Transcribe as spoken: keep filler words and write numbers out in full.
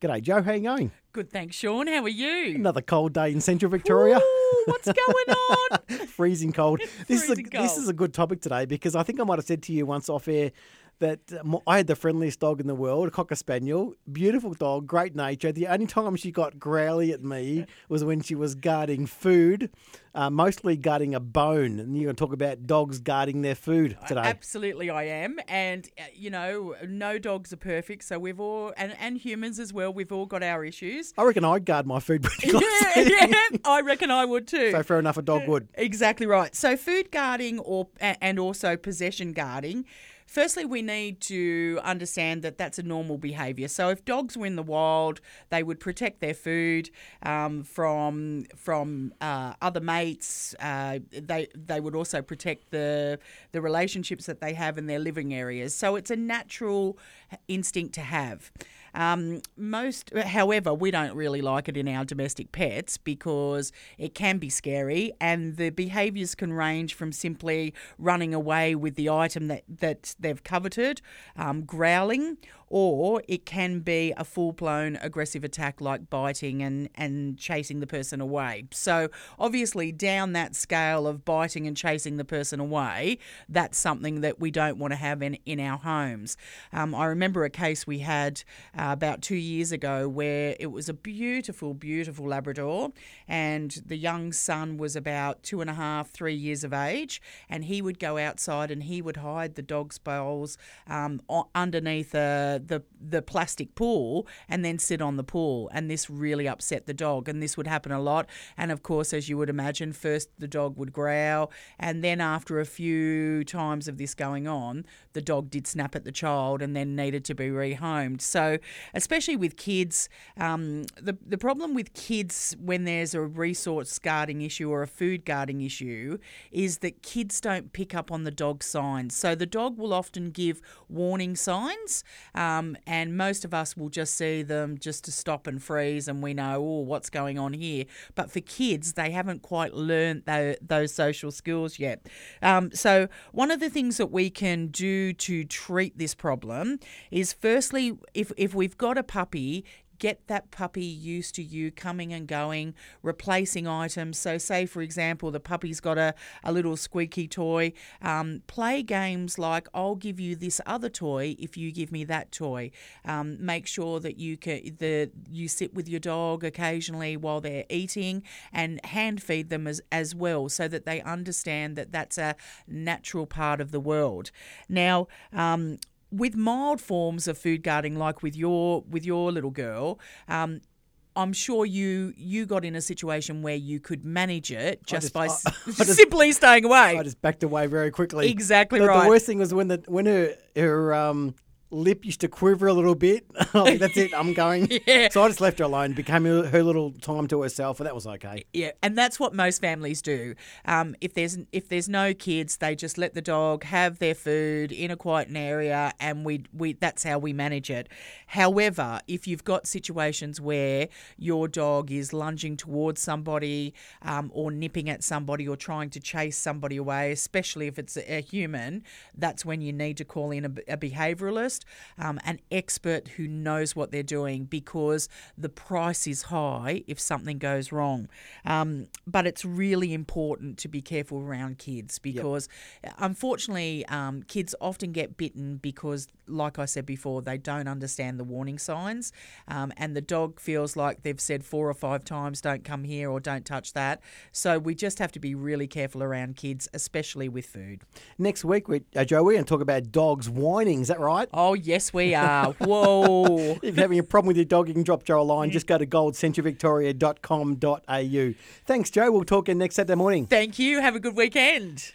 G'day, Joe. How you going? Good, thanks, Sean. How are you? Another cold day in central Victoria. Ooh, what's going on? Freezing cold. This Freezing is a, cold. This is a good topic today because I think I might have said to you once off air that um, I had the friendliest dog in the world, a Cocker Spaniel. Beautiful dog, great nature. The only time she got growly at me was when she was guarding food, uh, mostly guarding a bone. And you're going to talk about dogs guarding their food today. Absolutely, I am. And, uh, you know, no dogs are perfect. So we've all, and, and humans as well, we've all got our issues. I reckon I'd guard my food pretty closely. Yeah, yeah, I reckon I would too. So fair enough, a dog would. Exactly right. So food guarding or and also possession guarding. Firstly, we need to understand that that's a normal behaviour. So if dogs were in the wild, they would protect their food um, from from uh, other mates. Uh, they they would also protect the the relationships that they have in their living areas. So it's a natural instinct to have. Um, most, however, we don't really like it in our domestic pets because it can be scary, and the behaviours can range from simply running away with the item that, that they've coveted, um, growling, or it can be a full-blown aggressive attack like biting and, and chasing the person away. So obviously down that scale of biting and chasing the person away, that's something that we don't want to have in, in our homes. Um, I remember a case we had uh, about two years ago where it was a beautiful, beautiful Labrador, and the young son was about two and a half, three years of age, and he would go outside and he would hide the dog's bowls um, underneath a the the plastic pool and then sit on the pool, and this really upset the dog, and this would happen a lot. And of course, as you would imagine, first the dog would growl, and then after a few times of this going on, the dog did snap at the child and then needed to be rehomed. So especially with kids, um, the, the problem with kids when there's a resource guarding issue or a food guarding issue is that kids don't pick up on the dog signs. So the dog will often give warning signs, um, and most of us will just see them just to stop and freeze, and we know, oh, what's going on here. But for kids, they haven't quite learned tho- those social skills yet. Um, so one of the things that we can do to treat this problem is, firstly, if if we've got a puppy, get that puppy used to you coming and going, replacing items. So say, for example, the puppy's got a, a little squeaky toy. Um, play games like, I'll give you this other toy if you give me that toy. Um, make sure that you can, the, you sit with your dog occasionally while they're eating, and hand feed them as, as well, so that they understand that that's a natural part of the world. Now, um, with mild forms of food guarding, like with your with your little girl, um, I'm sure you you got in a situation where you could manage it just, just by I, I just, simply staying away. I just backed away very quickly. Exactly the, right. The worst thing was when the when her her um. lip used to quiver a little bit. Like, that's it, I'm going. Yeah. So I just left her alone, became her, her little time to herself, and that was okay. Yeah, and that's what most families do. Um, if there's if there's no kids, they just let the dog have their food in a quiet area, and we we that's how we manage it. However, if you've got situations where your dog is lunging towards somebody, um, or nipping at somebody, or trying to chase somebody away, especially if it's a, a human, that's when you need to call in a, a behaviouralist. Um, an expert who knows what they're doing, because the price is high if something goes wrong. Um, but it's really important to be careful around kids, because yep. unfortunately um, kids often get bitten because, like I said before, they don't understand the warning signs, um, and the dog feels like they've said four or five times, don't come here or don't touch that. So we just have to be really careful around kids, especially with food. Next week, we, uh, Joe, we're going to talk about dogs whining. Is that right? Oh, yes, we are. Whoa. If you're having a problem with your dog, you can drop Joe a line. Just go to gold central victoria dot com dot a u. Thanks, Joe. We'll talk again next Saturday morning. Thank you. Have a good weekend.